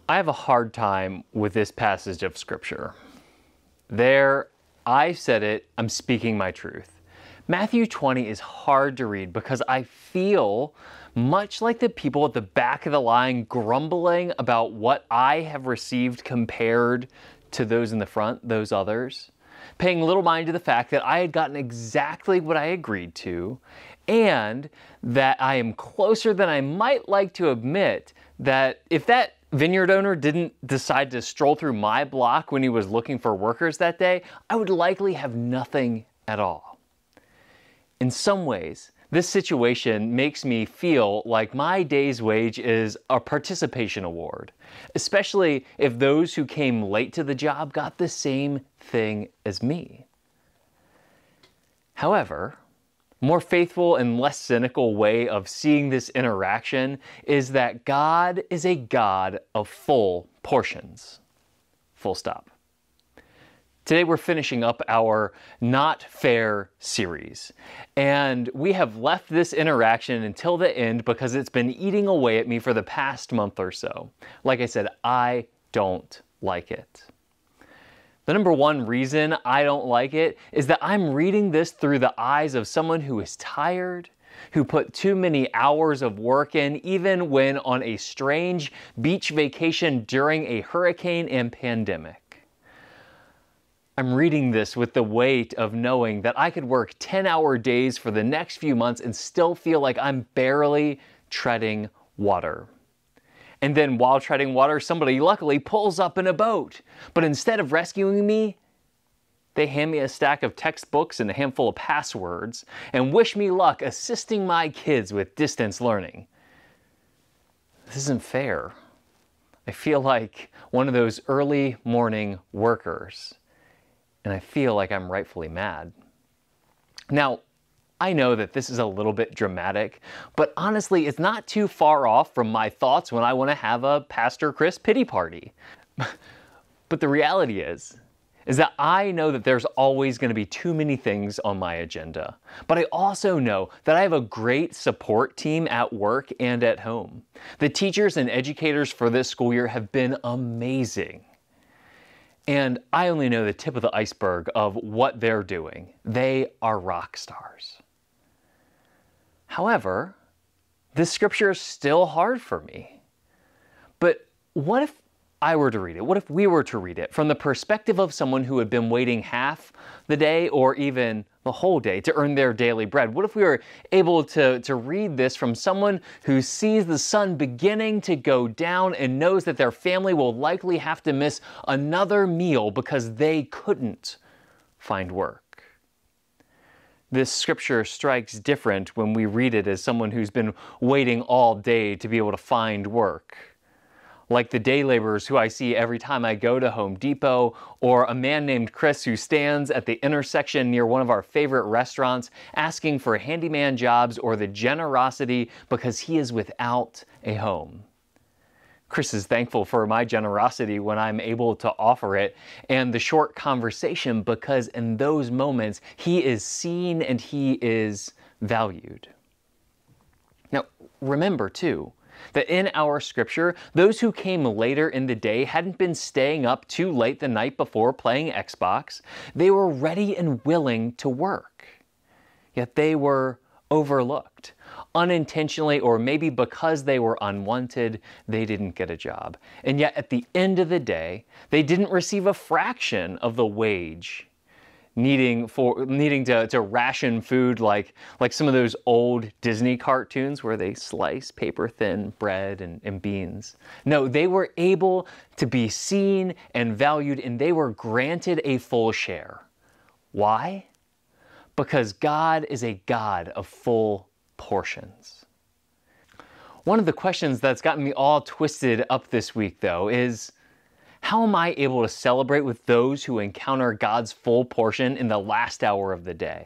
I have a hard time with this passage of Scripture. There, I said it, I'm speaking my truth. Matthew 20 is hard to read because I feel much like the people at the back of the line grumbling about what I have received compared to those in the front, those others, paying little mind to the fact that I had gotten exactly what I agreed to, and that I am closer than I might like to admit that if that vineyard owner didn't decide to stroll through my block when he was looking for workers that day, I would likely have nothing at all. In some ways, this situation makes me feel like my day's wage is a participation award, especially if those who came late to the job got the same thing as me. However, a more faithful and less cynical way of seeing this interaction is that God is a God of full portions. Full stop. Today we're finishing up our Not Fair series, and we have left this interaction until the end because it's been eating away at me for the past month or so. Like I said, I don't like it. The number one reason I don't like it is that I'm reading this through the eyes of someone who is tired, who put too many hours of work in, even when on a strange beach vacation during a hurricane and pandemic. I'm reading this with the weight of knowing that I could work 10-hour days for the next few months and still feel like I'm barely treading water. And then while treading water, somebody luckily pulls up in a boat. But instead of rescuing me, they hand me a stack of textbooks and a handful of passwords and wish me luck assisting my kids with distance learning. This isn't fair. I feel like one of those early morning workers, and I feel like I'm rightfully mad. Now, I know that this is a little bit dramatic, but honestly, it's not too far off from my thoughts when I want to have a Pastor Chris pity party. But the reality is that I know that there's always going to be too many things on my agenda. But I also know that I have a great support team at work and at home. The teachers and educators for this school year have been amazing. And I only know the tip of the iceberg of what they're doing. They are rock stars. However, this scripture is still hard for me. But what if I were to read it? What if we were to read it from the perspective of someone who had been waiting half the day or even the whole day to earn their daily bread? What if we were able to read this from someone who sees the sun beginning to go down and knows that their family will likely have to miss another meal because they couldn't find work? This scripture strikes different when we read it as someone who's been waiting all day to be able to find work. Like the day laborers who I see every time I go to Home Depot, or a man named Chris who stands at the intersection near one of our favorite restaurants asking for handyman jobs or the generosity because he is without a home. Chris is thankful for my generosity when I'm able to offer it, and the short conversation because in those moments he is seen and he is valued. Now, remember too, that in our scripture, those who came later in the day hadn't been staying up too late the night before playing Xbox. They were ready and willing to work. Yet they were overlooked. Unintentionally, or maybe because they were unwanted, they didn't get a job. And yet at the end of the day, they didn't receive a fraction of the wage needing to ration food like some of those old Disney cartoons where they slice paper thin bread and beans. No, they were able to be seen and valued, and they were granted a full share. Why? Because God is a God of full portions. One of the questions that's gotten me all twisted up this week, though, is how am I able to celebrate with those who encounter God's full portion in the last hour of the day?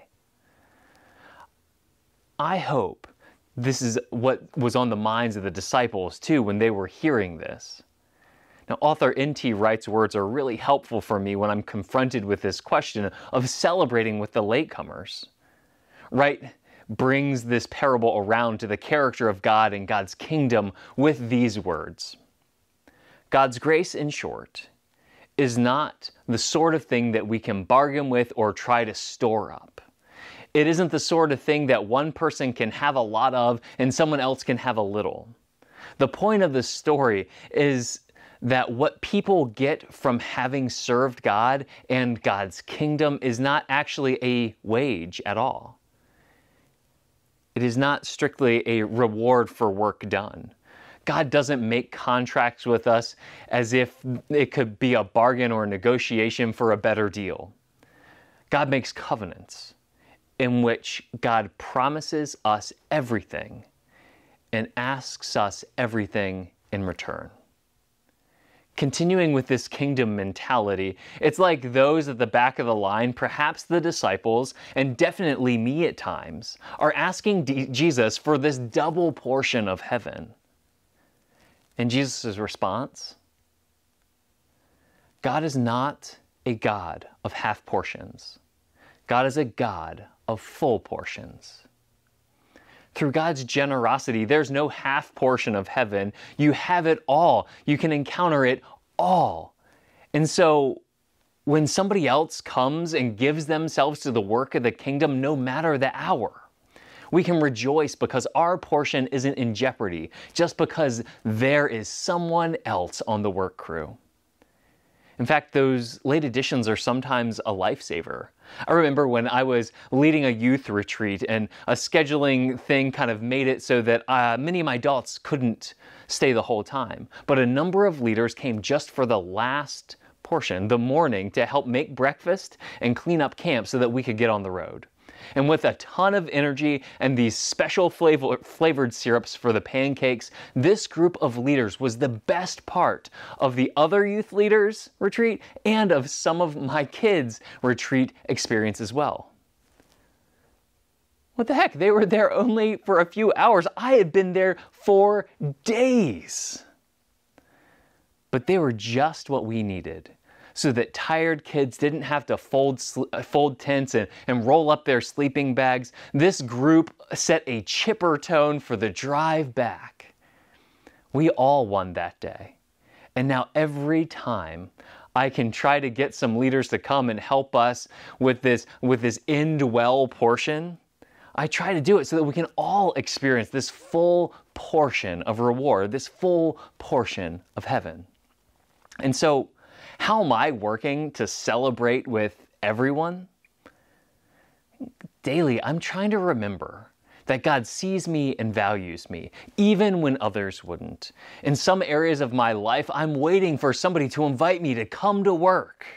I hope this is what was on the minds of the disciples too when they were hearing this. Now, author N.T. Wright's words are really helpful for me when I'm confronted with this question of celebrating with the latecomers. Wright brings this parable around to the character of God and God's kingdom with these words. God's grace, in short, is not the sort of thing that we can bargain with or try to store up. It isn't the sort of thing that one person can have a lot of and someone else can have a little. The point of the story is that what people get from having served God and God's kingdom is not actually a wage at all. It is not strictly a reward for work done. God doesn't make contracts with us as if it could be a bargain or a negotiation for a better deal. God makes covenants in which God promises us everything and asks us everything in return. Continuing with this kingdom mentality, it's like those at the back of the line, perhaps the disciples, and definitely me at times, are asking Jesus for this double portion of heaven. And Jesus' response? God is not a God of half portions. God is a God of full portions. Through God's generosity, there's no half portion of heaven. You have it all. You can encounter it all. And so when somebody else comes and gives themselves to the work of the kingdom, no matter the hour, we can rejoice because our portion isn't in jeopardy just because there is someone else on the work crew. In fact, those late additions are sometimes a lifesaver. I remember when I was leading a youth retreat and a scheduling thing kind of made it so that many of my adults couldn't stay the whole time. But a number of leaders came just for the last portion, the morning, to help make breakfast and clean up camp so that we could get on the road. And with a ton of energy and these special flavored syrups for the pancakes, this group of leaders was the best part of the other youth leaders retreat and of some of my kids' retreat experience as well. What the heck? They were there only for a few hours. I had been there for days. But they were just what we needed, so that tired kids didn't have to fold tents and roll up their sleeping bags. This group set a chipper tone for the drive back. We all won that day. And now every time I can try to get some leaders to come and help us with this end well portion, I try to do it so that we can all experience this full portion of reward, this full portion of heaven. And so, how am I working to celebrate with everyone? Daily, I'm trying to remember that God sees me and values me, even when others wouldn't. In some areas of my life, I'm waiting for somebody to invite me to come to work.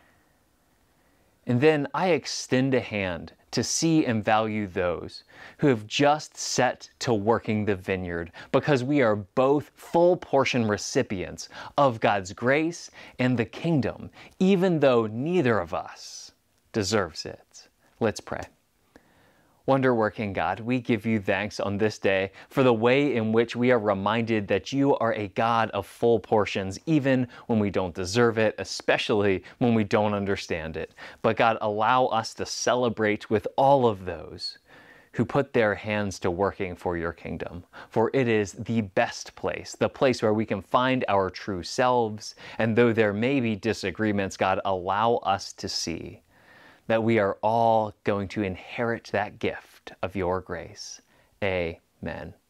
And then I extend a hand to see and value those who have just set to working the vineyard, because we are both full portion recipients of God's grace and the kingdom, even though neither of us deserves it. Let's pray. Wonder-working God, we give you thanks on this day for the way in which we are reminded that you are a God of full portions, even when we don't deserve it, especially when we don't understand it. But God, allow us to celebrate with all of those who put their hands to working for your kingdom. For it is the best place, the place where we can find our true selves. And though there may be disagreements, God, allow us to see that we are all going to inherit that gift of your grace. Amen.